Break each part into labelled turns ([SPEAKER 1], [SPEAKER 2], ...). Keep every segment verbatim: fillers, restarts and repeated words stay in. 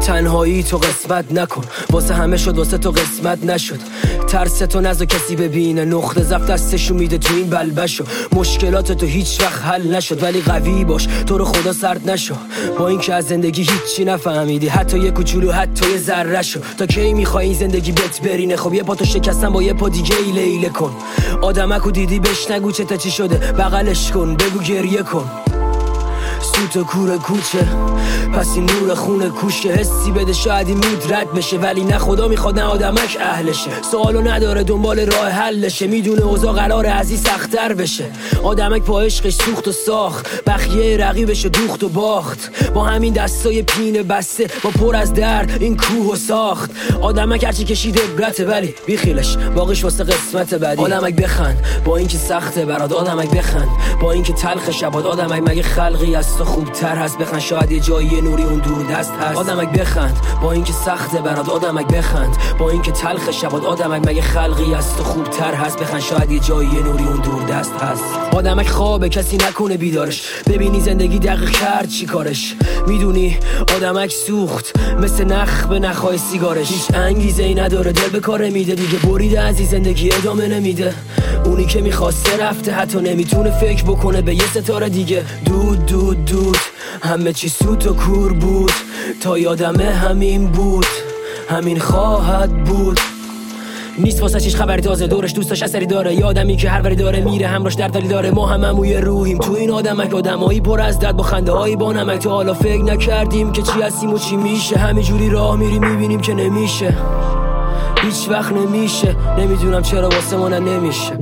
[SPEAKER 1] تنهایی تو قسمت نکن، واسه همه شد واسه تو قسمت نشد. ترس تو نذار کسی ببینه، نقطه ضعف دستشو میده تو این بلبشو. مشکلات تو هیچ وقت حل نشد ولی قوی باش، تو رو خدا سرد نشو. با این که از زندگی هیچی نفهمیدی، حتی یه کوچولو حتی یه ذره شو. تا کی میخوای این زندگی بهت برینه؟ خب یه پا تو شکستن با یه پا دیگه ای لیله کن. آدمکو دیدی بهش نگو چه تا چی شده، بغلش کن بگو گریه کن. سوت و کور کوچه پس این نور خونه کوشه، حسی بده شاید این مود رد بشه ولی نه خدا میخواد نه آدمک اهلشه. سوالو نداره دنبال راه حلشه، میدونه اوضاع قراره از این سخت‌تر بشه. آدمک با عشقش سوخت و ساخت، بخیه رقیبش دوخت و باخت. با همین دستای پینه بسته با پر از درد این کوه و ساخت. آدمک هرچی کشیده عبرته ولی بیخیلش باقیش واسه قسمت بعدی. آدمک بخند با اینکه سخته برات، آدمک بخند با اینکه تلخ شبات. آدمک مگه خلقی از تو خوبتر هست؟ بخند شاید یه جایی نوری اون دور دست هست. آدمک بخند با اینکه سخته برات، آدمک بخند با اینکه تلخ شبات. آدمک مگه خلقی از تو خوبتر هست؟ بخند شاید یه جایی نوری اون دور دست هست. آدمک خوابه کسی نکنه بیدارش، ببینی زندگی دقیق کرد چی کارش. میدونی آدمک سوخت مثل نخ به نخای سیگارش. هیچ انگیزه ای نداره، دل به کار میده دیگه، بریده از این زندگی ادامه نمیده. اونی که میخواسته رفته، حتی نمیتونه فکر بکنه به یه ستاره دیگه. دود دود دود همه چی سوت و کور بود، تا یادمه همین بود، همین خواهد بود. نیست واسه چیش خبری تازه، دورش دوستاش اثری داره. یه آدمی که هر وری داره میره، همراش درداری داره. ما هم هموی روحیم تو این آدمک، آدمایی پر از درد با خنده هایی با نمک. تا حالا فکر نکردیم که چی هستیم و چی میشه، همینجوری راه میریم میبینیم که نمیشه، هیچ وقت نمیشه. نمیدونم چرا واسه من نمیشه.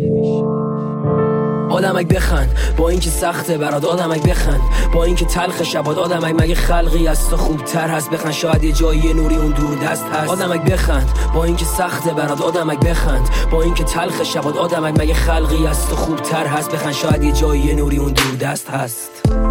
[SPEAKER 1] آدمک بخند با اینکه سخته برات، آدمک بخند با اینکه تلخ شبات. آدمک مگه خلقی از تو خوبتر هست؟ بخند شاید یه جایی نوری اون دور دست هست. آدمک بخند با اینکه سخته برات، آدمک بخند با اینکه تلخ شبات. آدمک مگه خلقی از تو خوبتر هست؟ بخند شاید یه جایی نوری اون دور دست هست.